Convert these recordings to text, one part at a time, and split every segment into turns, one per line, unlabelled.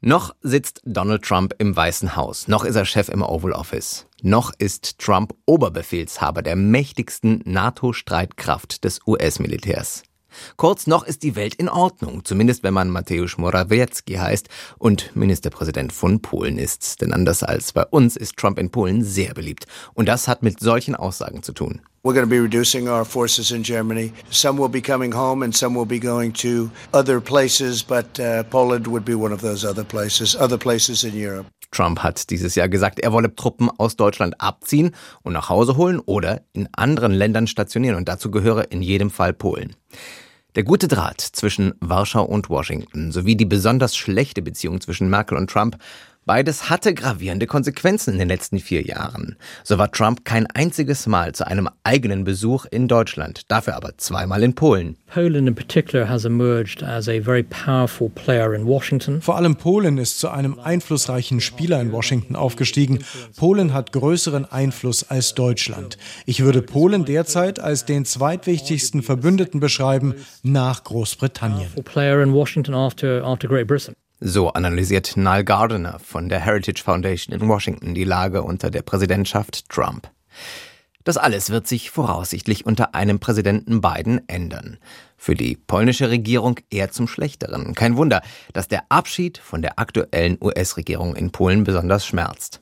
Noch sitzt Donald Trump im Weißen Haus, noch ist er Chef im Oval Office, noch ist Trump Oberbefehlshaber der mächtigsten NATO-Streitkraft des US-Militärs. Kurz, noch ist die Welt in Ordnung, zumindest wenn man Mateusz Morawiecki heißt und Ministerpräsident von Polen ist. Denn anders als bei uns ist Trump in Polen sehr beliebt. Und das hat mit solchen Aussagen zu tun.
We're going to be reducing our forces in Germany. Some will be coming home and some will be going to other places, but Poland would be one of those other places in Europe.
Trump hat dieses Jahr gesagt, er wolle Truppen aus Deutschland abziehen und nach Hause holen oder in anderen Ländern stationieren. Und dazu gehöre in jedem Fall Polen. Der gute Draht zwischen Warschau und Washington sowie die besonders schlechte Beziehung zwischen Merkel und Trump, beides hatte gravierende Konsequenzen in den letzten 4 Jahren. So war Trump kein einziges Mal zu einem eigenen Besuch in Deutschland, dafür aber 2-mal in Polen.
Poland in particular has emerged as a very powerful player in Washington.
Vor allem Polen ist zu einem einflussreichen Spieler in Washington aufgestiegen. Polen hat größeren Einfluss als Deutschland. Ich würde Polen derzeit als den zweitwichtigsten Verbündeten beschreiben nach Großbritannien.
Player in Washington after Great Britain.
So analysiert Niall Gardiner von der Heritage Foundation in Washington die Lage unter der Präsidentschaft Trump. Das alles wird sich voraussichtlich unter einem Präsidenten Biden ändern. Für die polnische Regierung eher zum Schlechteren. Kein Wunder, dass der Abschied von der aktuellen US-Regierung in Polen besonders schmerzt.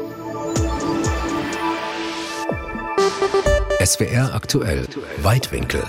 SWR aktuell. Weitwinkel.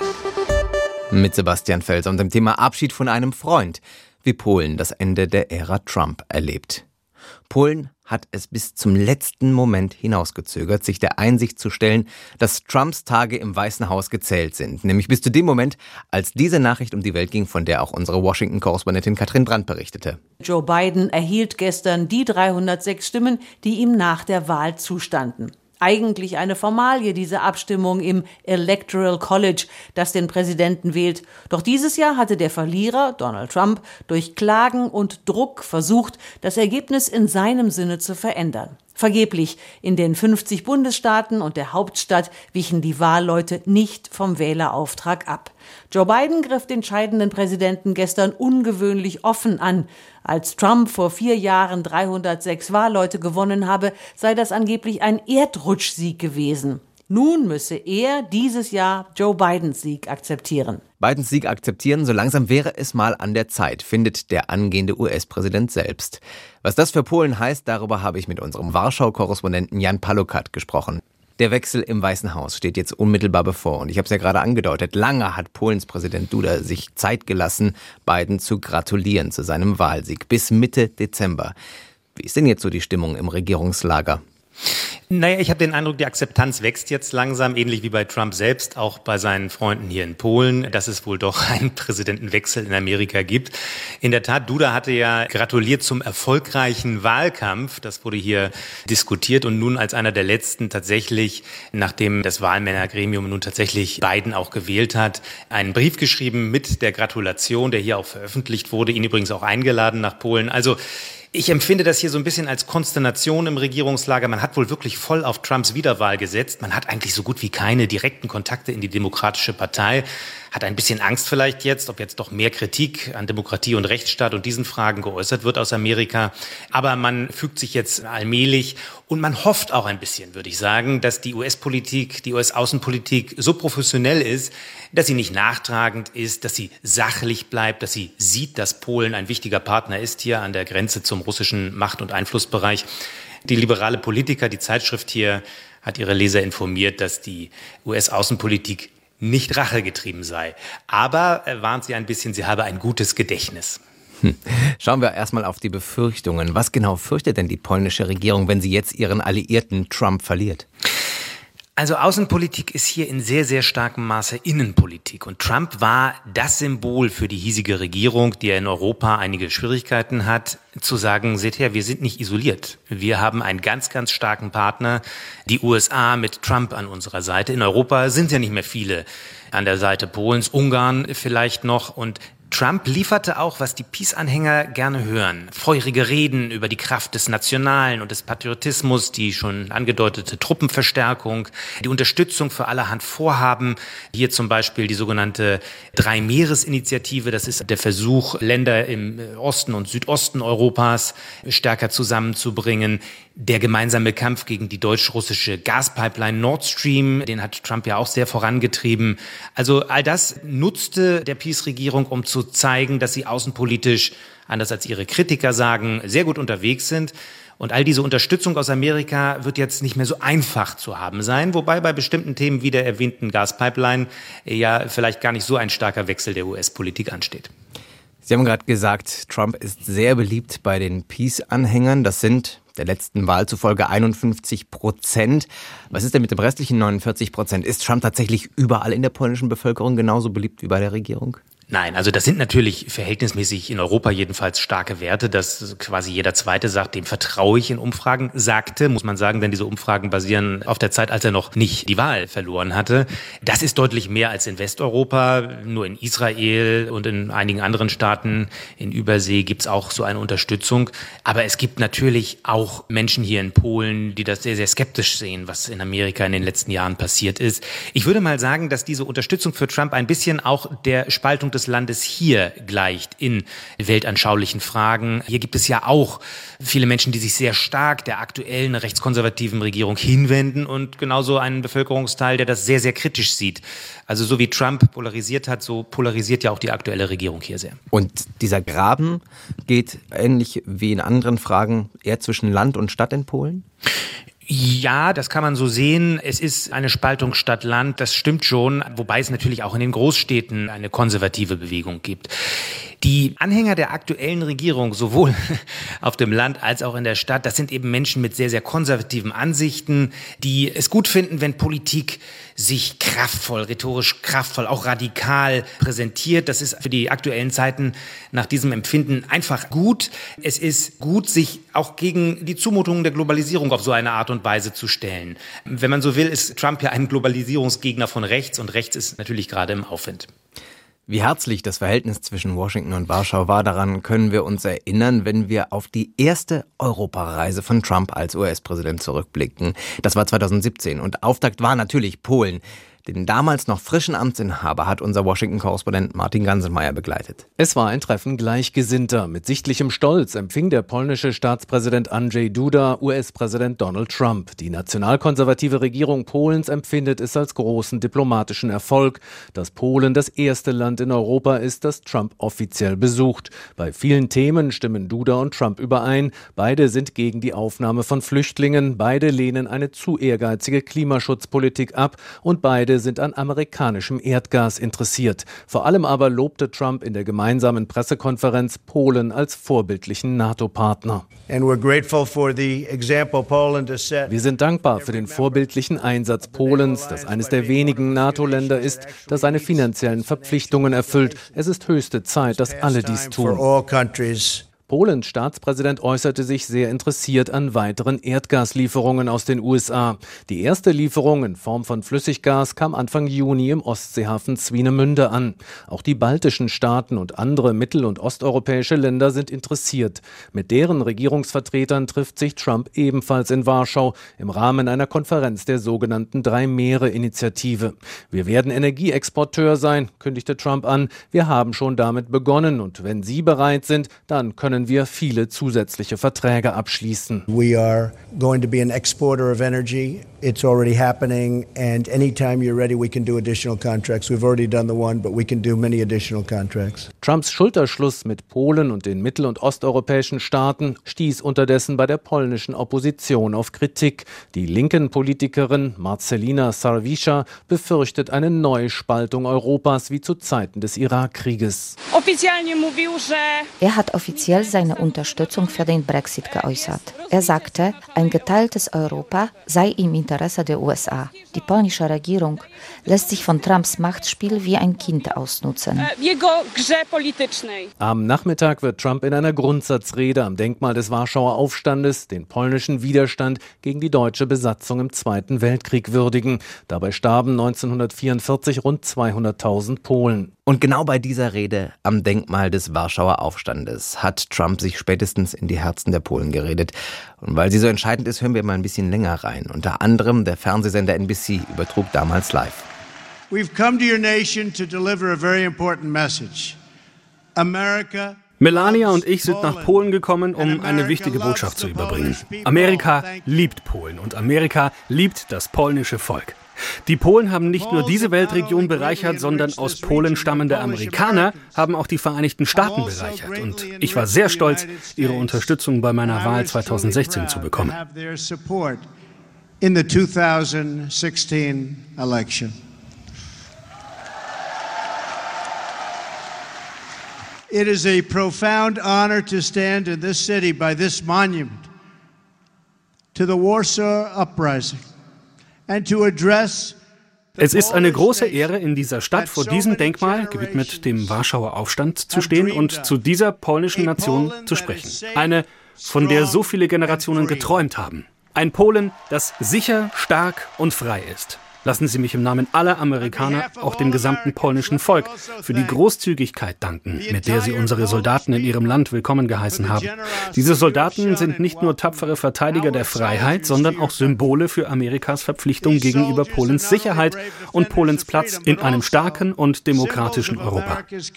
Mit Sebastian Felser und dem Thema Abschied von einem Freund, wie Polen das Ende der Ära Trump erlebt. Polen hat es bis zum letzten Moment hinausgezögert, sich der Einsicht zu stellen, dass Trumps Tage im Weißen Haus gezählt sind. Nämlich bis zu dem Moment, als diese Nachricht um die Welt ging, von der auch unsere Washington-Korrespondentin Katrin Brandt berichtete.
Joe Biden erhielt gestern die 306 Stimmen, die ihm nach der Wahl zustanden. Eigentlich eine Formalie, diese Abstimmung im Electoral College, das den Präsidenten wählt. Doch dieses Jahr hatte der Verlierer, Donald Trump, durch Klagen und Druck versucht, das Ergebnis in seinem Sinne zu verändern. Vergeblich. In den 50 Bundesstaaten und der Hauptstadt wichen die Wahlleute nicht vom Wählerauftrag ab. Joe Biden griff den scheidenden Präsidenten gestern ungewöhnlich offen an. Als Trump vor 4 Jahren 306 Wahlleute gewonnen habe, sei das angeblich ein Erdrutschsieg gewesen. Nun müsse er dieses Jahr Joe Bidens Sieg akzeptieren.
Bidens Sieg akzeptieren, so langsam wäre es mal an der Zeit, findet der angehende US-Präsident selbst. Was das für Polen heißt, darüber habe ich mit unserem Warschau-Korrespondenten Jan Palukat gesprochen. Der Wechsel im Weißen Haus steht jetzt unmittelbar bevor. Und ich habe es ja gerade angedeutet, lange hat Polens Präsident Duda sich Zeit gelassen, Biden zu gratulieren zu seinem Wahlsieg. Bis Mitte Dezember. Wie ist denn jetzt so die Stimmung im Regierungslager?
Naja, ich habe den Eindruck, die Akzeptanz wächst jetzt langsam, ähnlich wie bei Trump selbst, auch bei seinen Freunden hier in Polen, dass es wohl doch einen Präsidentenwechsel in Amerika gibt. In der Tat, Duda hatte ja gratuliert zum erfolgreichen Wahlkampf. Das wurde hier diskutiert und nun als einer der letzten tatsächlich, nachdem das Wahlmännergremium nun tatsächlich Biden auch gewählt hat, einen Brief geschrieben mit der Gratulation, der hier auch veröffentlicht wurde, ihn übrigens auch eingeladen nach Polen. Also ich empfinde das hier so ein bisschen als Konsternation im Regierungslager. Man hat wohl wirklich voll auf Trumps Wiederwahl gesetzt. Man hat eigentlich so gut wie keine direkten Kontakte in die Demokratische Partei. Hat ein bisschen Angst vielleicht jetzt, ob jetzt doch mehr Kritik an Demokratie und Rechtsstaat und diesen Fragen geäußert wird aus Amerika. Aber man fügt sich jetzt allmählich und man hofft auch ein bisschen, würde ich sagen, dass die US-Politik, die US-Außenpolitik so professionell ist, dass sie nicht nachtragend ist, dass sie sachlich bleibt, dass sie sieht, dass Polen ein wichtiger Partner ist hier an der Grenze zum russischen Macht- und Einflussbereich. Die liberale Politiker, die Zeitschrift hier, hat ihre Leser informiert, dass die US-Außenpolitik nicht rachegetrieben sei. Aber warnt sie ein bisschen, sie habe ein gutes Gedächtnis.
Schauen wir erstmal auf die Befürchtungen. Was genau fürchtet denn die polnische Regierung, wenn sie jetzt ihren Alliierten Trump verliert?
Also Außenpolitik ist hier in sehr, sehr starkem Maße Innenpolitik. Und Trump war das Symbol für die hiesige Regierung, die ja in Europa einige Schwierigkeiten hat, zu sagen, seht her, wir sind nicht isoliert. Wir haben einen ganz, ganz starken Partner, die USA mit Trump an unserer Seite. In Europa sind ja nicht mehr viele an der Seite Polens, Ungarn vielleicht noch. Und Trump lieferte auch, was die Peace-Anhänger gerne hören. Feurige Reden über die Kraft des Nationalen und des Patriotismus, die schon angedeutete Truppenverstärkung, die Unterstützung für allerhand Vorhaben. Hier zum Beispiel die sogenannte Drei-Meeres-Initiative. Das ist der Versuch, Länder im Osten und Südosten Europas stärker zusammenzubringen. Der gemeinsame Kampf gegen die deutsch-russische Gaspipeline Nord Stream, den hat Trump ja auch sehr vorangetrieben. Also all das nutzte der Peace-Regierung, um zu zeigen, dass sie außenpolitisch, anders als ihre Kritiker sagen, sehr gut unterwegs sind. Und all diese Unterstützung aus Amerika wird jetzt nicht mehr so einfach zu haben sein, wobei bei bestimmten Themen wie der erwähnten Gaspipeline ja vielleicht gar nicht so ein starker Wechsel der US-Politik ansteht.
Sie haben gerade gesagt, Trump ist sehr beliebt bei den Peace-Anhängern. Das sind der letzten Wahl zufolge 51%. Was ist denn mit dem restlichen 49%? Ist Trump tatsächlich überall in der polnischen Bevölkerung genauso beliebt wie bei der Regierung?
Nein, also das sind natürlich verhältnismäßig in Europa jedenfalls starke Werte, dass quasi jeder Zweite sagt, dem vertraue ich in Umfragen, sagte, muss man sagen, denn diese Umfragen basieren auf der Zeit, als er noch nicht die Wahl verloren hatte. Das ist deutlich mehr als in Westeuropa. Nur in Israel und in einigen anderen Staaten in Übersee gibt's auch so eine Unterstützung. Aber es gibt natürlich auch Menschen hier in Polen, die das sehr, sehr skeptisch sehen, was in Amerika in den letzten Jahren passiert ist. Ich würde mal sagen, dass diese Unterstützung für Trump ein bisschen auch der Spaltung des Landes hier gleicht in weltanschaulichen Fragen. Hier gibt es ja auch viele Menschen, die sich sehr stark der aktuellen rechtskonservativen Regierung hinwenden und genauso einen Bevölkerungsteil, der das sehr, sehr kritisch sieht. Also so wie Trump polarisiert hat, so polarisiert ja auch die aktuelle Regierung hier sehr.
Und dieser Graben geht ähnlich wie in anderen Fragen eher zwischen Land und Stadt in Polen?
Ja, das kann man so sehen. Es ist eine Spaltung Stadt-Land, das stimmt schon, wobei es natürlich auch in den Großstädten eine konservative Bewegung gibt. Die Anhänger der aktuellen Regierung, sowohl auf dem Land als auch in der Stadt, das sind eben Menschen mit sehr, sehr konservativen Ansichten, die es gut finden, wenn Politik sich kraftvoll, rhetorisch kraftvoll, auch radikal präsentiert. Das ist für die aktuellen Zeiten nach diesem Empfinden einfach gut. Es ist gut, sich auch gegen die Zumutungen der Globalisierung auf so eine Art und Weise zu stellen. Wenn man so will, ist Trump ja ein Globalisierungsgegner von rechts und rechts ist natürlich gerade im Aufwind.
Wie herzlich das Verhältnis zwischen Washington und Warschau war, daran können wir uns erinnern, wenn wir auf die erste Europareise von Trump als US-Präsident zurückblicken. Das war 2017 und Auftakt war natürlich Polen. Den damals noch frischen Amtsinhaber hat unser Washington-Korrespondent Martin Ganselmeier begleitet.
Es war ein Treffen Gleichgesinnter. Mit sichtlichem Stolz empfing der polnische Staatspräsident Andrzej Duda US-Präsident Donald Trump. Die nationalkonservative Regierung Polens empfindet es als großen diplomatischen Erfolg, dass Polen das erste Land in Europa ist, das Trump offiziell besucht. Bei vielen Themen stimmen Duda und Trump überein. Beide sind gegen die Aufnahme von Flüchtlingen. Beide lehnen eine zu ehrgeizige Klimaschutzpolitik ab und beide sind an amerikanischem Erdgas interessiert. Vor allem aber lobte Trump in der gemeinsamen Pressekonferenz Polen als vorbildlichen NATO-Partner. Wir sind dankbar für den vorbildlichen Einsatz Polens, das eines der wenigen NATO-Länder ist, das seine finanziellen Verpflichtungen erfüllt. Es ist höchste Zeit, dass alle dies tun. Polens Staatspräsident äußerte sich sehr interessiert an weiteren Erdgaslieferungen aus den USA. Die erste Lieferung in Form von Flüssiggas kam Anfang Juni im Ostseehafen Swinemünde an. Auch die baltischen Staaten und andere mittel- und osteuropäische Länder sind interessiert. Mit deren Regierungsvertretern trifft sich Trump ebenfalls in Warschau im Rahmen einer Konferenz der sogenannten Drei-Meere-Initiative. Wir werden Energieexporteur sein, kündigte Trump an. Wir haben schon damit begonnen und wenn Sie bereit sind, dann können wir viele zusätzliche Verträge abschließen.
We are going to be an exporter of energy. It's already happening and anytime you're ready we can do additional contracts. We've already done the one, but we can do many additional contracts.
Trumps Schulterschluss mit Polen und den mittel- und osteuropäischen Staaten stieß unterdessen bei der polnischen Opposition auf Kritik. Die linken Politikerin Marcelina Sarwisza befürchtet eine Neuspaltung Europas wie zu Zeiten des Irakkrieges.
Er hat offiziell hatte seine Unterstützung für den Brexit geäußert. Er sagte, ein geteiltes Europa sei im Interesse der USA. Die polnische Regierung lässt sich von Trumps Machtspiel wie ein Kind ausnutzen.
Am Nachmittag wird Trump in einer Grundsatzrede am Denkmal des Warschauer Aufstandes den polnischen Widerstand gegen die deutsche Besatzung im Zweiten Weltkrieg würdigen. Dabei starben 1944 rund 200.000 Polen.
Und genau bei dieser Rede am Denkmal des Warschauer Aufstandes hat Trump sich spätestens in die Herzen der Polen geredet. Und weil sie so entscheidend ist, hören wir mal ein bisschen länger rein. Unter anderem der Fernsehsender NBC übertrug damals live.
We've come to your nation to deliver a very important message. America.
Melania und ich sind nach Polen gekommen, um eine wichtige Botschaft zu überbringen. Amerika liebt Polen und Amerika liebt das polnische Volk. Die Polen haben nicht nur diese Weltregion bereichert, sondern aus Polen stammende Amerikaner haben auch die Vereinigten Staaten bereichert. Und ich war sehr stolz, ihre Unterstützung bei meiner Wahl 2016 zu bekommen.
It is a profound honor to stand in this city by this monument to the Warsaw Uprising and to address.
Es ist eine große Ehre, in dieser Stadt vor diesem Denkmal, gewidmet dem Warschauer Aufstand, zu stehen und zu dieser polnischen Nation zu sprechen. Eine, von der so viele Generationen geträumt haben. Ein Polen, das sicher, stark und frei ist. Lassen Sie mich im Namen aller Amerikaner, auch dem gesamten polnischen Volk, für die Großzügigkeit danken, mit der Sie unsere Soldaten in Ihrem Land willkommen geheißen haben. Diese Soldaten sind nicht nur tapfere Verteidiger der Freiheit, sondern auch Symbole für Amerikas Verpflichtung gegenüber Polens Sicherheit und Polens Platz in einem starken und demokratischen Europa.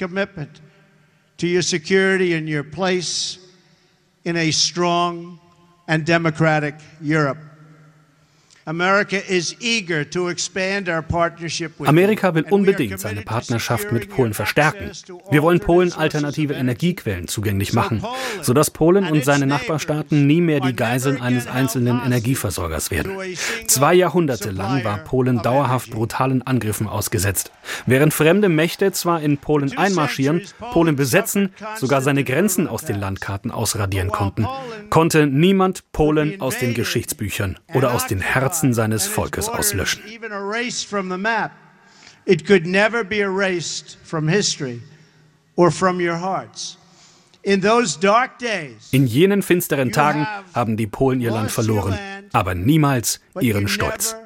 Amerika will unbedingt seine Partnerschaft mit Polen verstärken. Wir wollen Polen alternative Energiequellen zugänglich machen, sodass Polen und seine Nachbarstaaten nie mehr die Geiseln eines einzelnen Energieversorgers werden. 2 Jahrhunderte lang war Polen dauerhaft brutalen Angriffen ausgesetzt. Während fremde Mächte zwar in Polen einmarschieren, Polen besetzen, sogar seine Grenzen aus den Landkarten ausradieren konnten, konnte niemand Polen aus den Geschichtsbüchern oder aus den Herzen seines Volkes auslöschen. In jenen finsteren Tagen haben die Polen ihr Land verloren, aber niemals ihren Stolz.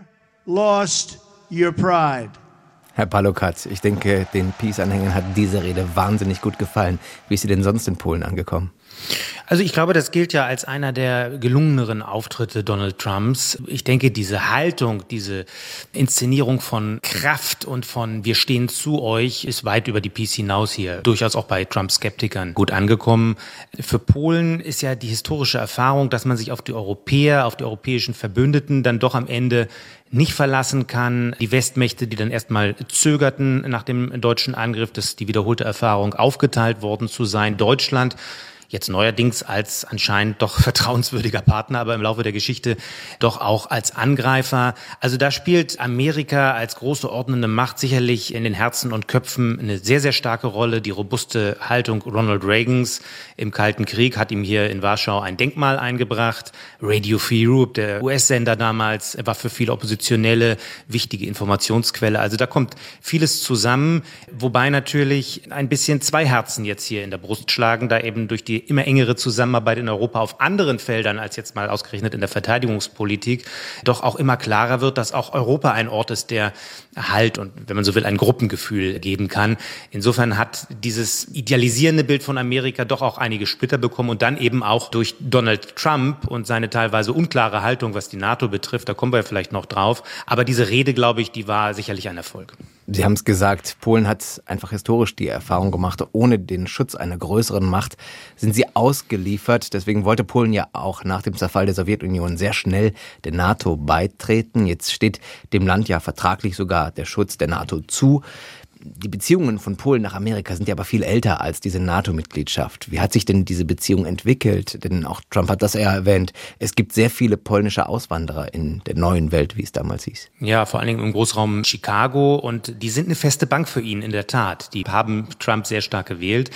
Herr Palukat, ich denke, den Peace-Anhängern hat diese Rede wahnsinnig gut gefallen. Wie ist sie denn sonst in Polen angekommen?
Also ich glaube, das gilt ja als einer der gelungeneren Auftritte Donald Trumps. Ich denke, diese Haltung, diese Inszenierung von Kraft und von wir stehen zu euch ist weit über die Peace hinaus hier. Durchaus auch bei Trump-Skeptikern gut angekommen. Für Polen ist ja die historische Erfahrung, dass man sich auf die Europäer, auf die europäischen Verbündeten dann doch am Ende nicht verlassen kann. Die Westmächte, die dann erstmal zögerten nach dem deutschen Angriff, das ist die wiederholte Erfahrung, aufgeteilt worden zu sein. Deutschland jetzt neuerdings als anscheinend doch vertrauenswürdiger Partner, aber im Laufe der Geschichte doch auch als Angreifer. Also da spielt Amerika als große ordnende Macht sicherlich in den Herzen und Köpfen eine sehr, sehr starke Rolle. Die robuste Haltung Ronald Reagans im Kalten Krieg hat ihm hier in Warschau ein Denkmal eingebracht. Radio Free Europe, der US-Sender damals, war für viele Oppositionelle wichtige Informationsquelle. Also da kommt vieles zusammen, wobei natürlich ein bisschen zwei Herzen jetzt hier in der Brust schlagen, da eben durch die immer engere Zusammenarbeit in Europa auf anderen Feldern als jetzt mal ausgerechnet in der Verteidigungspolitik doch auch immer klarer wird, dass auch Europa ein Ort ist, der Halt und, wenn man so will, ein Gruppengefühl geben kann. Insofern hat dieses idealisierende Bild von Amerika doch auch einige Splitter bekommen und dann eben auch durch Donald Trump und seine teilweise unklare Haltung, was die NATO betrifft, da kommen wir vielleicht noch drauf. Aber diese Rede, glaube ich, die war sicherlich ein Erfolg.
Sie haben es gesagt, Polen hat einfach historisch die Erfahrung gemacht, ohne den Schutz einer größeren Macht sind sie ausgeliefert. Deswegen wollte Polen ja auch nach dem Zerfall der Sowjetunion sehr schnell der NATO beitreten. Jetzt steht dem Land ja vertraglich sogar der Schutz der NATO zu. Die Beziehungen von Polen nach Amerika sind ja aber viel älter als diese NATO-Mitgliedschaft. Wie hat sich denn diese Beziehung entwickelt? Denn auch Trump hat das ja erwähnt. Es gibt sehr viele polnische Auswanderer in der neuen Welt, wie es damals hieß.
Ja, vor allen Dingen im Großraum Chicago. Und die sind eine feste Bank für ihn, in der Tat. Die haben Trump sehr stark gewählt.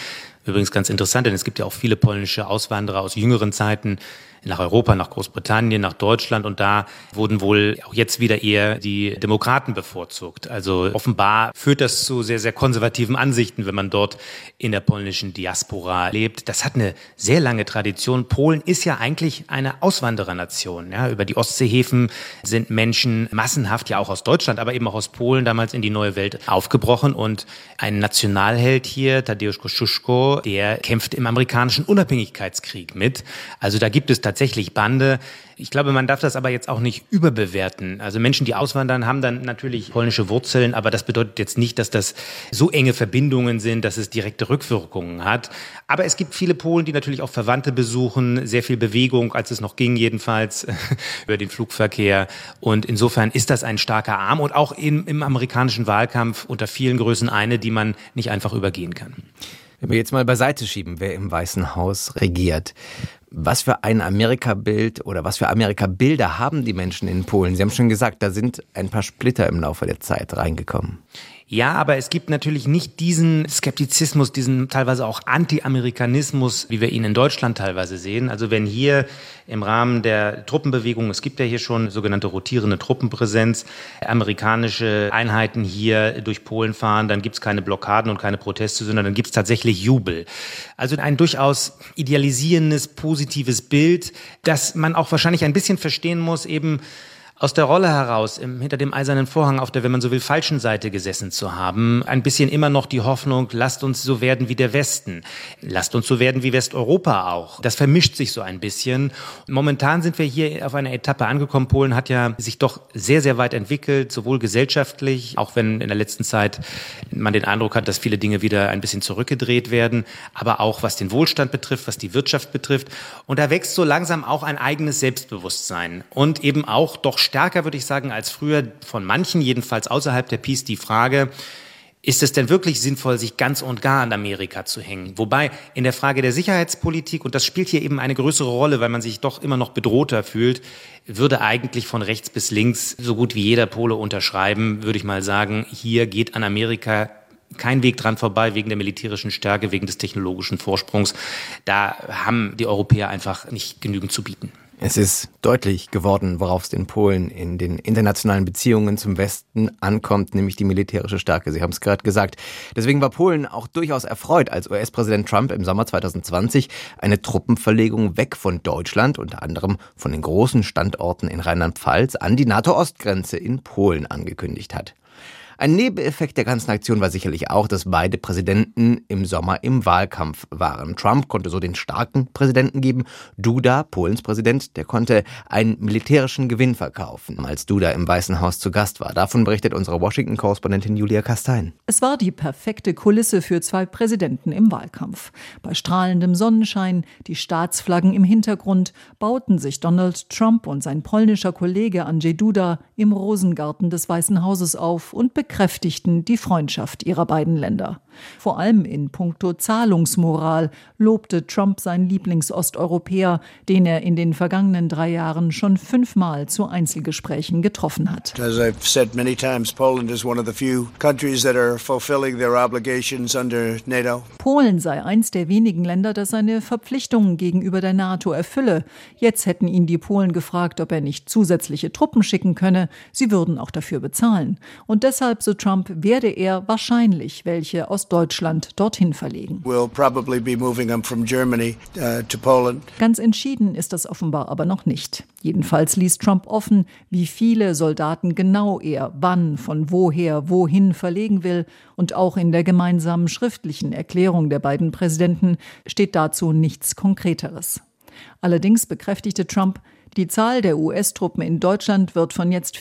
Übrigens ganz interessant, denn es gibt ja auch viele polnische Auswanderer aus jüngeren Zeiten nach Europa, nach Großbritannien, nach Deutschland und da wurden wohl auch jetzt wieder eher die Demokraten bevorzugt. Also offenbar führt das zu sehr, sehr konservativen Ansichten, wenn man dort in der polnischen Diaspora lebt. Das hat eine sehr lange Tradition. Polen ist ja eigentlich eine Auswanderernation. Ja, über die Ostseehäfen sind Menschen massenhaft, ja auch aus Deutschland, aber eben auch aus Polen damals in die neue Welt aufgebrochen und ein Nationalheld hier, Tadeusz Kościuszko, der kämpft im amerikanischen Unabhängigkeitskrieg mit. Also da gibt es tatsächlich Bande. Ich glaube, man darf das aber jetzt auch nicht überbewerten. Also Menschen, die auswandern, haben dann natürlich polnische Wurzeln, aber das bedeutet jetzt nicht, dass das so enge Verbindungen sind, dass es direkte Rückwirkungen hat. Aber es gibt viele Polen, die natürlich auch Verwandte besuchen, sehr viel Bewegung, als es noch ging jedenfalls, über den Flugverkehr. Und insofern ist das ein starker Arm und auch im amerikanischen Wahlkampf unter vielen Größen eine, die man nicht einfach übergehen kann.
Wenn wir jetzt mal beiseite schieben, wer im Weißen Haus regiert. Was für ein Amerika-Bild oder was für Amerika-Bilder haben die Menschen in Polen? Sie haben schon gesagt, da sind ein paar Splitter im Laufe der Zeit reingekommen.
Ja, aber es gibt natürlich nicht diesen Skeptizismus, diesen teilweise auch Anti-Amerikanismus, wie wir ihn in Deutschland teilweise sehen. Also wenn hier im Rahmen der Truppenbewegung, es gibt ja hier schon sogenannte rotierende Truppenpräsenz, amerikanische Einheiten hier durch Polen fahren, dann gibt es keine Blockaden und keine Proteste, sondern dann gibt es tatsächlich Jubel. Also ein durchaus idealisierendes, positives Bild, das man auch wahrscheinlich ein bisschen verstehen muss, eben aus der Rolle heraus, hinter dem eisernen Vorhang auf der, wenn man so will, falschen Seite gesessen zu haben, ein bisschen immer noch die Hoffnung, lasst uns so werden wie der Westen. Lasst uns so werden wie Westeuropa auch. Das vermischt sich so ein bisschen. Momentan sind wir hier auf einer Etappe angekommen. Polen hat ja sich doch sehr, sehr weit entwickelt, sowohl gesellschaftlich, auch wenn in der letzten Zeit man den Eindruck hat, dass viele Dinge wieder ein bisschen zurückgedreht werden, aber auch was den Wohlstand betrifft, was die Wirtschaft betrifft. Und da wächst so langsam auch ein eigenes Selbstbewusstsein und eben auch doch stärker, würde ich sagen, als früher von manchen, jedenfalls außerhalb der PiS, die Frage, ist es denn wirklich sinnvoll, sich ganz und gar an Amerika zu hängen? Wobei in der Frage der Sicherheitspolitik, und das spielt hier eben eine größere Rolle, weil man sich doch immer noch bedrohter fühlt, würde eigentlich von rechts bis links so gut wie jeder Pole unterschreiben, würde ich mal sagen, hier geht an Amerika kein Weg dran vorbei, wegen der militärischen Stärke, wegen des technologischen Vorsprungs. Da haben die Europäer einfach nicht genügend zu bieten.
Es ist deutlich geworden, worauf es den Polen in den internationalen Beziehungen zum Westen ankommt, nämlich die militärische Stärke. Sie haben es gerade gesagt. Deswegen war Polen auch durchaus erfreut, als US-Präsident Trump im Sommer 2020 eine Truppenverlegung weg von Deutschland, unter anderem von den großen Standorten in Rheinland-Pfalz, an die NATO-Ostgrenze in Polen angekündigt hat. Ein Nebeneffekt der ganzen Aktion war sicherlich auch, dass beide Präsidenten im Sommer im Wahlkampf waren. Trump konnte so den starken Präsidenten geben. Duda, Polens Präsident, der konnte einen militärischen Gewinn verkaufen, als Duda im Weißen Haus zu Gast war. Davon berichtet unsere Washington-Korrespondentin Julia Kastein.
Es war die perfekte Kulisse für zwei Präsidenten im Wahlkampf. Bei strahlendem Sonnenschein, die Staatsflaggen im Hintergrund, bauten sich Donald Trump und sein polnischer Kollege Andrzej Duda im Rosengarten des Weißen Hauses auf und bekräftigten die Freundschaft ihrer beiden Länder. Vor allem in puncto Zahlungsmoral lobte Trump seinen Lieblingsosteuropäer, den er in den vergangenen 3 Jahren schon 5-mal zu Einzelgesprächen getroffen hat.
As I've said many times, Poland is one of the few countries that are fulfilling their obligations under NATO.
Polen sei eins der wenigen Länder, das seine Verpflichtungen gegenüber der NATO erfülle. Jetzt hätten ihn die Polen gefragt, ob er nicht zusätzliche Truppen schicken könne. Sie würden auch dafür bezahlen. Und deshalb, so Trump, werde er wahrscheinlich welche aus Deutschland dorthin verlegen.
We'll probably be moving them from Germany to Poland.
Ganz entschieden ist das offenbar aber noch nicht. Jedenfalls ließ Trump offen, wie viele Soldaten genau er wann, von woher, wohin verlegen will. Und auch in der gemeinsamen schriftlichen Erklärung der beiden Präsidenten steht dazu nichts Konkreteres. Allerdings bekräftigte Trump, die Zahl der US-Truppen in Deutschland wird von jetzt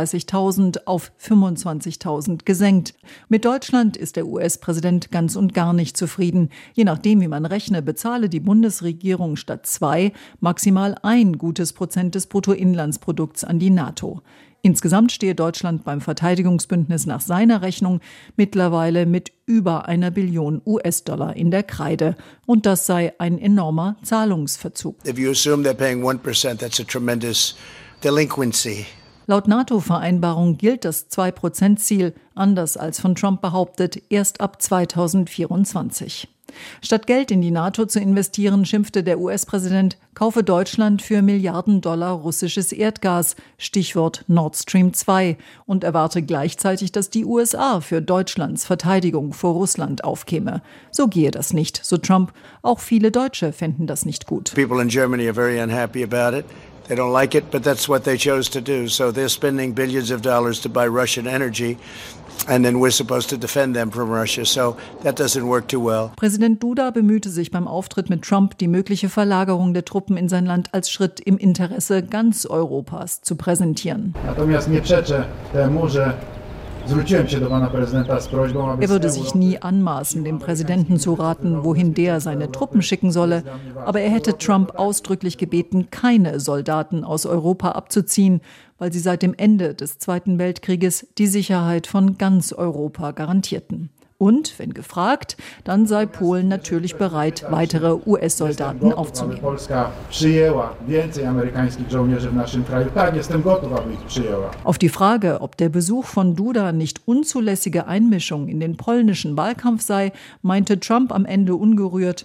34.000 auf 25.000 gesenkt. Mit Deutschland ist der US-Präsident ganz und gar nicht zufrieden. Je nachdem, wie man rechne, bezahle die Bundesregierung statt 2 maximal 1 gutes Prozent des Bruttoinlandsprodukts an die NATO. Insgesamt stehe Deutschland beim Verteidigungsbündnis nach seiner Rechnung mittlerweile mit über 1 Billion US-Dollar in der Kreide. Und das sei ein enormer Zahlungsverzug.
If you assume they're paying 1%, that's a tremendous delinquency.
Laut NATO-Vereinbarung gilt das 2%-Ziel, anders als von Trump behauptet, erst ab 2024. Statt Geld in die NATO zu investieren, schimpfte der US-Präsident, kaufe Deutschland für Milliarden Dollar russisches Erdgas, Stichwort Nord Stream 2, und erwarte gleichzeitig, dass die USA für Deutschlands Verteidigung vor Russland aufkäme. So gehe das nicht, so Trump. Auch viele Deutsche fänden das nicht gut.
People in Germany are very unhappy about it. They don't like it, but that's what they chose to do. So they're spending billions of dollars to buy Russian energy. And then we're supposed to defend them from Russia. So that doesn't work too well.
Präsident Duda bemühte sich beim Auftritt mit Trump, die mögliche Verlagerung der Truppen in sein Land als Schritt im Interesse ganz Europas zu präsentieren. Er würde sich nie anmaßen, dem Präsidenten zu raten, wohin der seine Truppen schicken solle. Aber er hätte Trump ausdrücklich gebeten, keine Soldaten aus Europa abzuziehen, weil sie seit dem Ende des Zweiten Weltkrieges die Sicherheit von ganz Europa garantierten. Und, wenn gefragt, dann sei Polen natürlich bereit, weitere US-Soldaten aufzunehmen. Auf die Frage, ob der Besuch von Duda nicht unzulässige Einmischung in den polnischen Wahlkampf sei, meinte Trump am Ende ungerührt,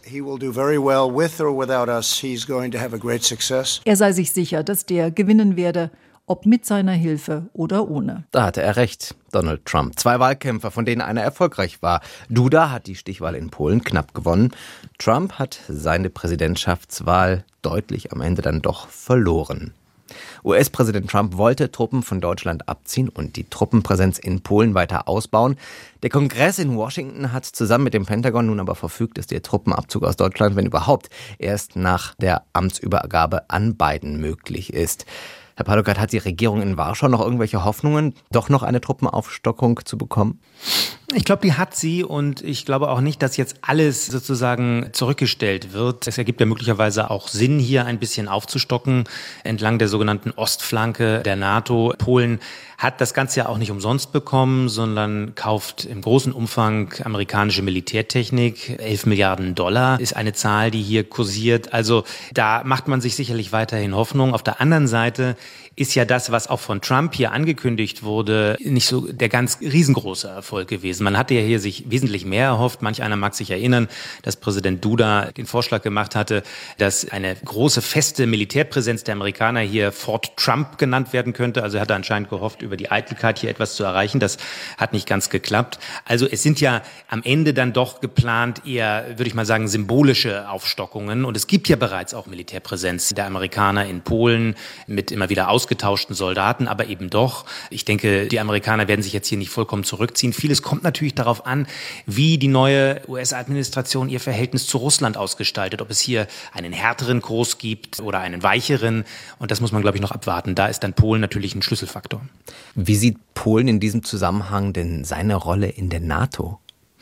er sei sich sicher, dass der gewinnen werde, ob mit seiner Hilfe oder ohne.
Da hatte er recht, Donald Trump. 2 Wahlkämpfer, von denen einer erfolgreich war. Duda hat die Stichwahl in Polen knapp gewonnen. Trump hat seine Präsidentschaftswahl deutlich am Ende dann doch verloren. US-Präsident Trump wollte Truppen von Deutschland abziehen und die Truppenpräsenz in Polen weiter ausbauen. Der Kongress in Washington hat zusammen mit dem Pentagon nun aber verfügt, dass der Truppenabzug aus Deutschland, wenn überhaupt, erst nach der Amtsübergabe an Biden möglich ist. Herr Palukat, hat die Regierung in Warschau noch irgendwelche Hoffnungen, doch noch eine Truppenaufstockung zu bekommen?
Ich glaube, die hat sie, und ich glaube auch nicht, dass jetzt alles sozusagen zurückgestellt wird. Es ergibt ja möglicherweise auch Sinn, hier ein bisschen aufzustocken entlang der sogenannten Ostflanke der NATO. Polen hat das Ganze ja auch nicht umsonst bekommen, sondern kauft im großen Umfang amerikanische Militärtechnik. 11 Milliarden Dollar ist eine Zahl, die hier kursiert. Also da macht man sich sicherlich weiterhin Hoffnung. Auf der anderen Seite ist ja das, was auch von Trump hier angekündigt wurde, nicht so der ganz riesengroße Erfolg gewesen. Man hatte ja hier sich wesentlich mehr erhofft. Manch einer mag sich erinnern, dass Präsident Duda den Vorschlag gemacht hatte, dass eine große feste Militärpräsenz der Amerikaner hier Fort Trump genannt werden könnte. Also er hatte anscheinend gehofft, über die Eitelkeit hier etwas zu erreichen. Das hat nicht ganz geklappt. Also es sind ja am Ende dann doch geplant eher, würde ich mal sagen, symbolische Aufstockungen. Und es gibt ja bereits auch Militärpräsenz der Amerikaner in Polen mit immer wieder ausgetauschten Soldaten, aber eben doch. Ich denke, die Amerikaner werden sich jetzt hier nicht vollkommen zurückziehen. Vieles kommt natürlich darauf an, wie die neue US-Administration ihr Verhältnis zu Russland ausgestaltet. Ob es hier einen härteren Kurs gibt oder einen weicheren. Und das muss man, glaube ich, noch abwarten. Da ist dann Polen natürlich ein Schlüsselfaktor.
Wie sieht Polen in diesem Zusammenhang denn seine Rolle in der NATO?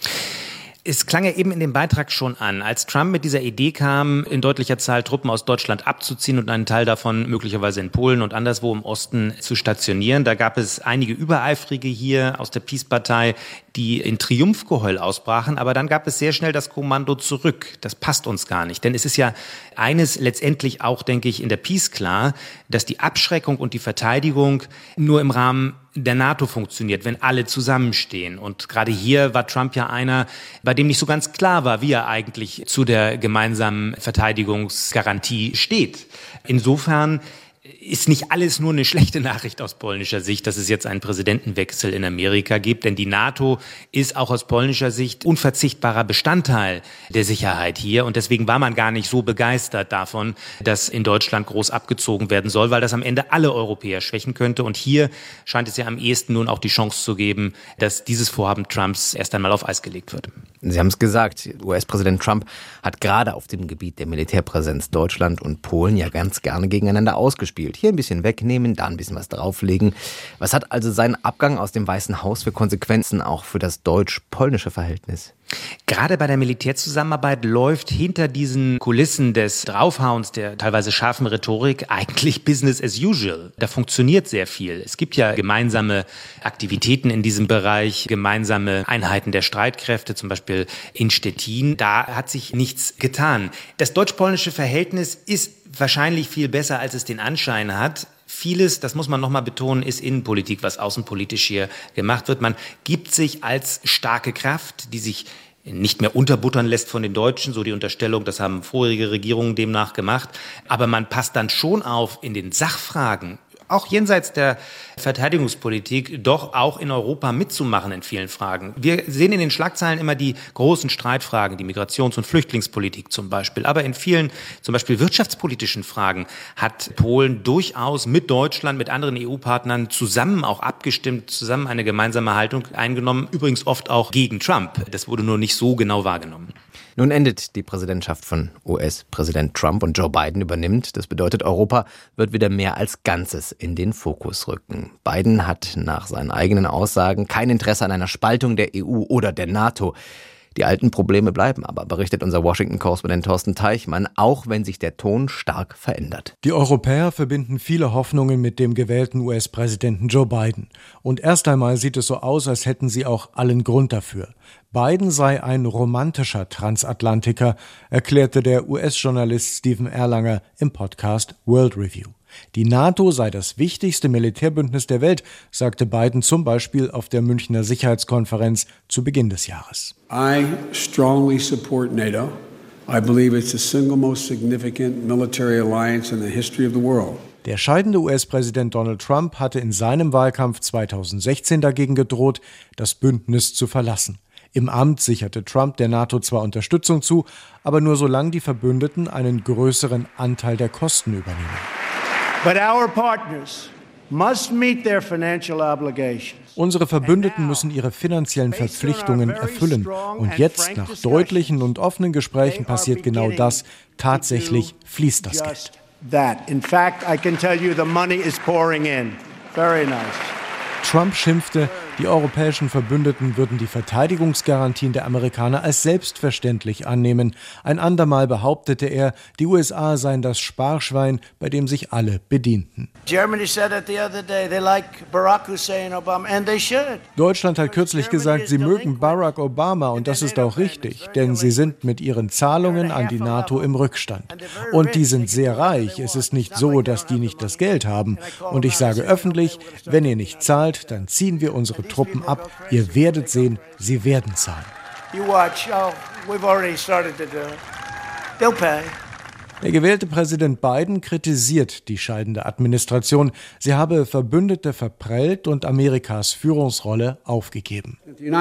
Es klang ja eben in dem Beitrag schon an, als Trump mit dieser Idee kam, in deutlicher Zahl Truppen aus Deutschland abzuziehen und einen Teil davon möglicherweise in Polen und anderswo im Osten zu stationieren. Da gab es einige Übereifrige hier aus der Peace-Partei, die in Triumphgeheul ausbrachen. Aber dann gab es sehr schnell das Kommando zurück. Das passt uns gar nicht. Denn es ist ja eines letztendlich auch, denke ich, in der Peace klar, dass die Abschreckung und die Verteidigung nur im Rahmen der NATO funktioniert, wenn alle zusammenstehen. Und gerade hier war Trump ja einer, bei dem nicht so ganz klar war, wie er eigentlich zu der gemeinsamen Verteidigungsgarantie steht. Insofern ist nicht alles nur eine schlechte Nachricht aus polnischer Sicht, dass es jetzt einen Präsidentenwechsel in Amerika gibt. Denn die NATO ist auch aus polnischer Sicht unverzichtbarer Bestandteil der Sicherheit hier. Und deswegen war man gar nicht so begeistert davon, dass in Deutschland groß abgezogen werden soll, weil das am Ende alle Europäer schwächen könnte. Und hier scheint es ja am ehesten nun auch die Chance zu geben, dass dieses Vorhaben Trumps erst einmal auf Eis gelegt wird.
Sie haben es gesagt, US-Präsident Trump hat gerade auf dem Gebiet der Militärpräsenz Deutschland und Polen ja ganz gerne gegeneinander ausgespielt. Hier ein bisschen wegnehmen, da ein bisschen was drauflegen. Was hat also sein Abgang aus dem Weißen Haus für Konsequenzen auch für das deutsch-polnische Verhältnis?
Gerade bei der Militärzusammenarbeit läuft hinter diesen Kulissen des Draufhauens, der teilweise scharfen Rhetorik, eigentlich Business as usual. Da funktioniert sehr viel. Es gibt ja gemeinsame Aktivitäten in diesem Bereich, gemeinsame Einheiten der Streitkräfte, zum Beispiel in Stettin. Da hat sich nichts getan. Das deutsch-polnische Verhältnis ist wahrscheinlich viel besser, als es den Anschein hat. Vieles, das muss man nochmal betonen, ist Innenpolitik, was außenpolitisch hier gemacht wird. Man gibt sich als starke Kraft, die sich nicht mehr unterbuttern lässt von den Deutschen, so die Unterstellung, das haben vorherige Regierungen demnach gemacht. Aber man passt dann schon auf, in den Sachfragen, auch jenseits der Verteidigungspolitik, doch auch in Europa mitzumachen in vielen Fragen. Wir sehen in den Schlagzeilen immer die großen Streitfragen, die Migrations- und Flüchtlingspolitik zum Beispiel. Aber in vielen, zum Beispiel wirtschaftspolitischen Fragen, hat Polen durchaus mit Deutschland, mit anderen EU-Partnern zusammen auch abgestimmt, zusammen eine gemeinsame Haltung eingenommen, übrigens oft auch gegen Trump. Das wurde nur nicht so genau wahrgenommen.
Nun endet die Präsidentschaft von US-Präsident Trump und Joe Biden übernimmt. Das bedeutet, Europa wird wieder mehr als Ganzes in den Fokus rücken. Biden hat nach seinen eigenen Aussagen kein Interesse an einer Spaltung der EU oder der NATO. Die alten Probleme bleiben aber, berichtet unser Washington-Korrespondent Thorsten Teichmann, auch wenn sich der Ton stark verändert.
Die Europäer verbinden viele Hoffnungen mit dem gewählten US-Präsidenten Joe Biden. Und erst einmal sieht es so aus, als hätten sie auch allen Grund dafür. Biden sei ein romantischer Transatlantiker, erklärte der US-Journalist Stephen Erlanger im Podcast World Review. Die NATO sei das wichtigste Militärbündnis der Welt, sagte Biden zum Beispiel auf der Münchner Sicherheitskonferenz zu Beginn des Jahres.
I strongly support NATO. I believe it's the single most significant military alliance in the history of the world.
Der scheidende US-Präsident Donald Trump hatte in seinem Wahlkampf 2016 dagegen gedroht, das Bündnis zu verlassen. Im Amt sicherte Trump der NATO zwar Unterstützung zu, aber nur solange die Verbündeten einen größeren Anteil der Kosten übernehmen.
But our partners must meet their financial obligations.
Unsere Verbündeten müssen ihre finanziellen Verpflichtungen erfüllen. Und jetzt, nach deutlichen und offenen Gesprächen, passiert genau das. Tatsächlich fließt das Geld.
In fact, I can tell you the money is pouring in. Very nice.
Trump schimpfte, die europäischen Verbündeten würden die Verteidigungsgarantien der Amerikaner als selbstverständlich annehmen. Ein andermal behauptete er, die USA seien das Sparschwein, bei dem sich alle bedienten. Deutschland hat kürzlich gesagt, sie mögen Barack Obama, und das ist auch richtig, denn sie sind mit ihren Zahlungen an die NATO im Rückstand. Und die sind sehr reich. Es ist nicht so, dass die nicht das Geld haben. Und ich sage öffentlich, wenn ihr nicht zahlt, dann ziehen wir unsere Truppen ab. Ihr werdet sehen, sie werden zahlen. Der gewählte Präsident Biden kritisiert die scheidende Administration. Sie habe Verbündete verprellt und Amerikas Führungsrolle aufgegeben.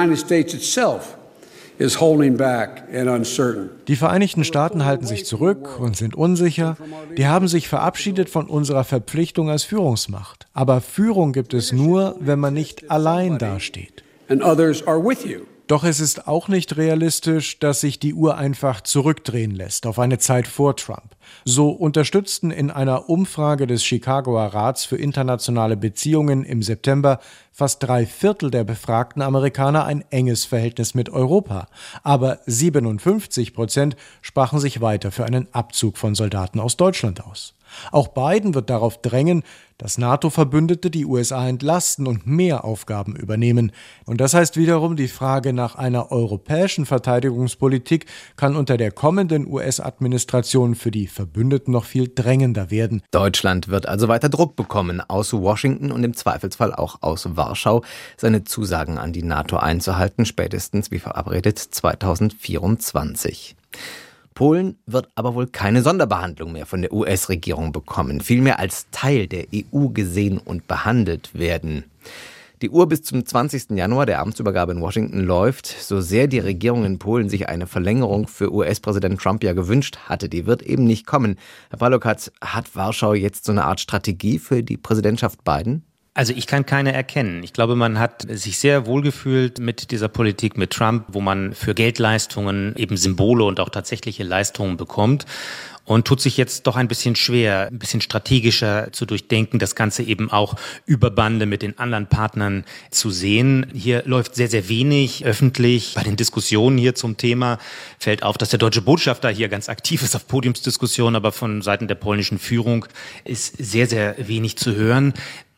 Die Vereinigten Staaten halten sich zurück und sind unsicher. Die haben sich verabschiedet von unserer Verpflichtung als Führungsmacht. Aber Führung gibt es nur, wenn man nicht allein dasteht. Doch es ist auch nicht realistisch, dass sich die Uhr einfach zurückdrehen lässt auf eine Zeit vor Trump. So unterstützten in einer Umfrage des Chicagoer Rats für internationale Beziehungen im September fast 3/4 der befragten Amerikaner ein enges Verhältnis mit Europa. Aber 57% sprachen sich weiter für einen Abzug von Soldaten aus Deutschland aus. Auch Biden wird darauf drängen, dass NATO-Verbündete die USA entlasten und mehr Aufgaben übernehmen. Und das heißt wiederum, die Frage nach einer europäischen Verteidigungspolitik kann unter der kommenden US-Administration für die Verbündeten noch viel drängender werden.
Deutschland wird also weiter Druck bekommen, aus Washington und im Zweifelsfall auch aus Warschau, seine Zusagen an die NATO einzuhalten, spätestens wie verabredet 2024. Polen wird aber wohl keine Sonderbehandlung mehr von der US-Regierung bekommen, vielmehr als Teil der EU gesehen und behandelt werden. Die Uhr bis zum 20. Januar der Amtsübergabe in Washington läuft. So sehr die Regierung in Polen sich eine Verlängerung für US-Präsident Trump ja gewünscht hatte, die wird eben nicht kommen. Herr Palukat, hat Warschau jetzt so eine Art Strategie für die Präsidentschaft Biden?
Also ich kann keine erkennen. Ich glaube, man hat sich sehr wohlgefühlt mit dieser Politik mit Trump, wo man für Geldleistungen eben Symbole und auch tatsächliche Leistungen bekommt. Und tut sich jetzt doch ein bisschen schwer, ein bisschen strategischer zu durchdenken, das Ganze eben auch über Bande mit den anderen Partnern zu sehen. Hier läuft sehr, sehr wenig öffentlich. Bei den Diskussionen hier zum Thema fällt auf, dass der deutsche Botschafter hier ganz aktiv ist auf Podiumsdiskussionen, aber von Seiten der polnischen Führung ist sehr, sehr wenig zu hören.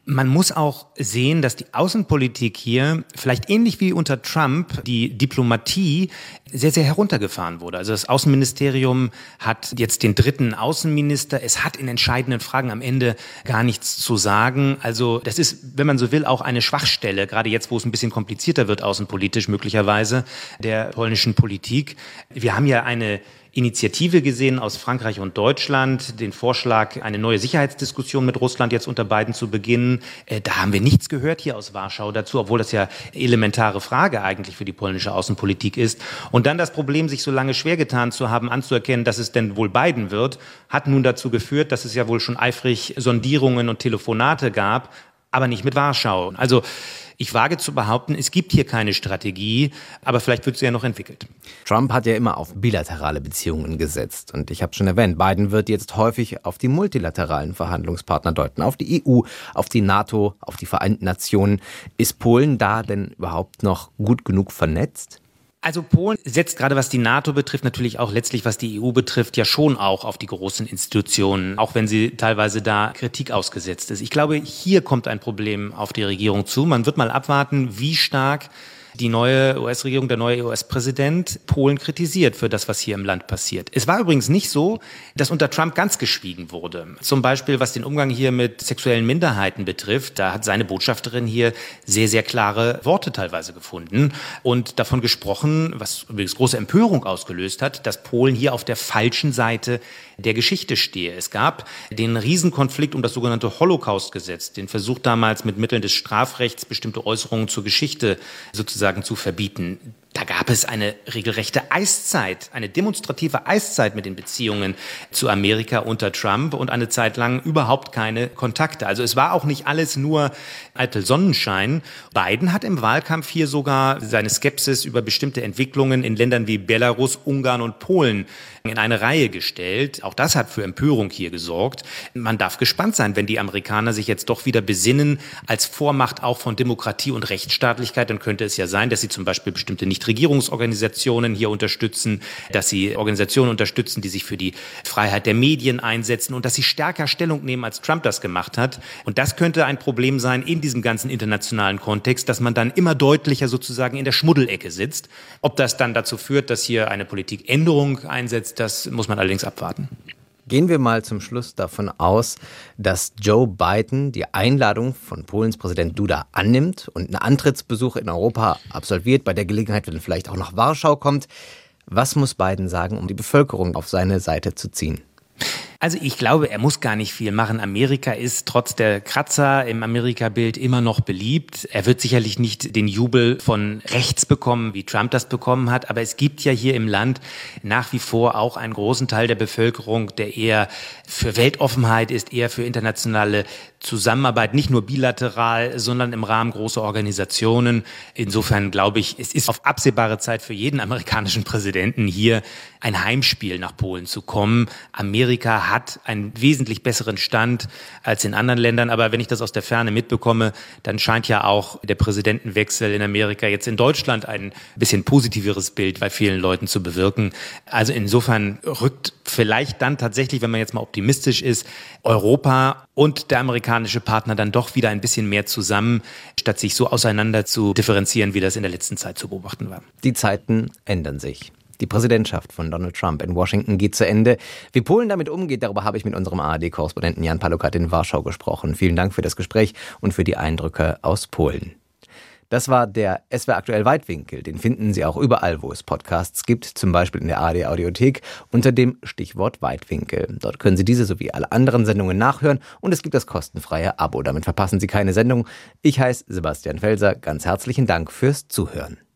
Man muss auch sehen, dass die Außenpolitik hier, vielleicht ähnlich wie unter Trump, die Diplomatie sehr, sehr heruntergefahren wurde. Also das Außenministerium hat jetzt den dritten Außenminister. Es hat in entscheidenden Fragen am Ende gar nichts zu sagen. Also das ist, wenn man so will, auch eine Schwachstelle, gerade jetzt, wo es ein bisschen komplizierter wird, außenpolitisch möglicherweise, der polnischen Politik. Wir haben ja eine Initiative gesehen aus Frankreich und Deutschland, den Vorschlag, eine neue Sicherheitsdiskussion mit Russland jetzt unter Biden zu beginnen. Da haben wir nichts gehört hier aus Warschau dazu, obwohl das ja elementare Frage eigentlich für die polnische Außenpolitik ist. Und dann das Problem, sich so lange schwer getan zu haben, anzuerkennen, dass es denn wohl Biden wird, hat nun dazu geführt, dass es ja wohl schon eifrig Sondierungen und Telefonate gab, aber nicht mit Warschau. Also ich wage zu behaupten, es gibt hier keine Strategie, aber vielleicht wird sie ja noch entwickelt.
Trump hat ja immer auf bilaterale Beziehungen gesetzt. Und ich habe schon erwähnt, Biden wird jetzt häufig auf die multilateralen Verhandlungspartner deuten, auf die EU, auf die NATO, auf die Vereinten Nationen. Ist Polen da denn überhaupt noch gut genug vernetzt?
Also Polen setzt gerade, was die NATO betrifft, natürlich auch letztlich, was die EU betrifft, ja schon auch auf die großen Institutionen, auch wenn sie teilweise da Kritik ausgesetzt ist. Ich glaube, hier kommt ein Problem auf die Regierung zu. Man wird mal abwarten, wie stark die neue US-Regierung, der neue US-Präsident Polen kritisiert für das, was hier im Land passiert. Es war übrigens nicht so, dass unter Trump ganz geschwiegen wurde. Zum Beispiel, was den Umgang hier mit sexuellen Minderheiten betrifft, da hat seine Botschafterin hier sehr, sehr klare Worte teilweise gefunden und davon gesprochen, was übrigens große Empörung ausgelöst hat, dass Polen hier auf der falschen Seite der Geschichte stehe. Es gab den Riesenkonflikt um das sogenannte Holocaust-Gesetz, den Versuch damals mit Mitteln des Strafrechts bestimmte Äußerungen zur Geschichte sozusagen zu verbieten. Da gab es eine regelrechte Eiszeit, eine demonstrative Eiszeit mit den Beziehungen zu Amerika unter Trump und eine Zeit lang überhaupt keine Kontakte. Also es war auch nicht alles nur eitel Sonnenschein. Biden hat im Wahlkampf hier sogar seine Skepsis über bestimmte Entwicklungen in Ländern wie Belarus, Ungarn und Polen in eine Reihe gestellt. Auch das hat für Empörung hier gesorgt. Man darf gespannt sein, wenn die Amerikaner sich jetzt doch wieder besinnen als Vormacht auch von Demokratie und Rechtsstaatlichkeit, dann könnte es ja sein, dass sie zum Beispiel bestimmte Nichtregierungsorganisationen hier unterstützen, dass sie Organisationen unterstützen, die sich für die Freiheit der Medien einsetzen und dass sie stärker Stellung nehmen, als Trump das gemacht hat. Und das könnte ein Problem sein in diesem ganzen internationalen Kontext, dass man dann immer deutlicher sozusagen in der Schmuddelecke sitzt. Ob das dann dazu führt, dass hier eine Politikänderung einsetzt, das muss man allerdings abwarten.
Gehen wir mal zum Schluss davon aus, dass Joe Biden die Einladung von Polens Präsident Duda annimmt und einen Antrittsbesuch in Europa absolviert, bei der Gelegenheit, wenn vielleicht auch nach Warschau kommt. Was muss Biden sagen, um die Bevölkerung auf seine Seite zu ziehen?
Also ich glaube, er muss gar nicht viel machen. Amerika ist trotz der Kratzer im Amerika-Bild immer noch beliebt. Er wird sicherlich nicht den Jubel von rechts bekommen, wie Trump das bekommen hat. Aber es gibt ja hier im Land nach wie vor auch einen großen Teil der Bevölkerung, der eher für Weltoffenheit ist, eher für internationale Zusammenarbeit, nicht nur bilateral, sondern im Rahmen großer Organisationen. Insofern glaube ich, es ist auf absehbare Zeit für jeden amerikanischen Präsidenten hier ein Heimspiel nach Polen zu kommen. Amerika hat einen wesentlich besseren Stand als in anderen Ländern. Aber wenn ich das aus der Ferne mitbekomme, dann scheint ja auch der Präsidentenwechsel in Amerika jetzt in Deutschland ein bisschen positiveres Bild bei vielen Leuten zu bewirken. Also insofern rückt vielleicht dann tatsächlich, wenn man jetzt mal optimistisch ist, Europa und der amerikanische Partner dann doch wieder ein bisschen mehr zusammen, statt sich so auseinander zu differenzieren, wie das in der letzten Zeit zu beobachten war.
Die Zeiten ändern sich. Die Präsidentschaft von Donald Trump in Washington geht zu Ende. Wie Polen damit umgeht, darüber habe ich mit unserem ARD-Korrespondenten Jan Palukat in Warschau gesprochen. Vielen Dank für das Gespräch und für die Eindrücke aus Polen. Das war der SWR Aktuell Weitwinkel. Den finden Sie auch überall, wo es Podcasts gibt, zum Beispiel in der ARD-Audiothek unter dem Stichwort Weitwinkel. Dort können Sie diese sowie alle anderen Sendungen nachhören und es gibt das kostenfreie Abo. Damit verpassen Sie keine Sendung. Ich heiße Sebastian Felser. Ganz herzlichen Dank fürs Zuhören.